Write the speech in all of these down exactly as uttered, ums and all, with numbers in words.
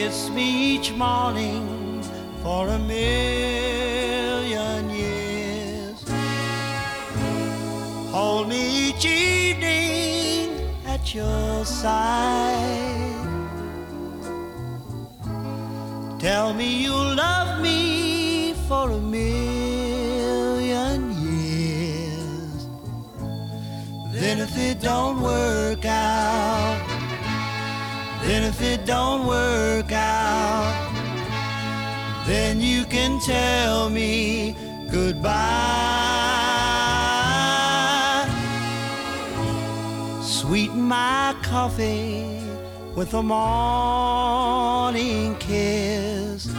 kiss me each morning for a million years. Hold me each evening at your side. Tell me you'll love me for a million years. Then if it don't work out, then if it don't work out, then you can tell me goodbye. Sweeten my coffee with a morning kiss.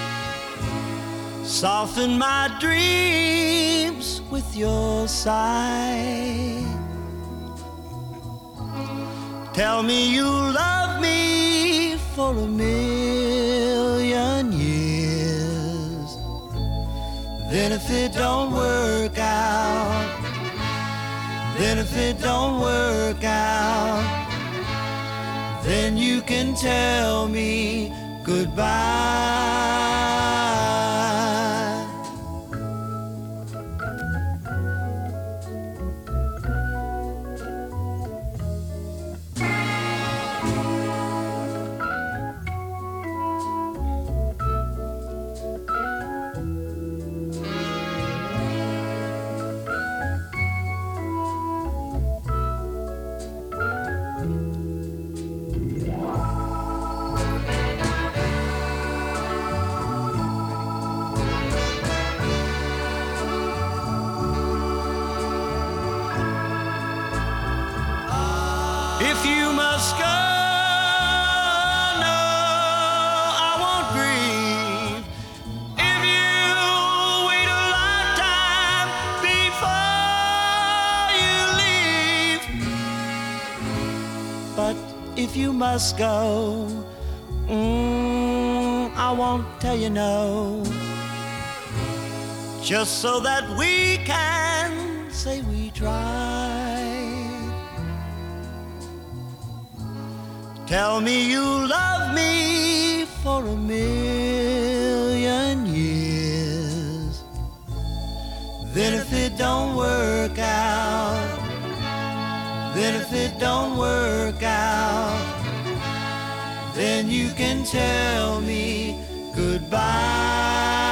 Soften my dreams with your sigh. Tell me you love me for a million years. Then if it don't work out, then if it don't work out, then you can tell me goodbye. If you must go, no, I won't grieve. If you wait a lifetime before you leave. But if you must go, mm, I won't tell you no. Just so that we can say we tried. Tell me you love me for a million years. Then if it don't work out, then if it don't work out, then you can tell me goodbye.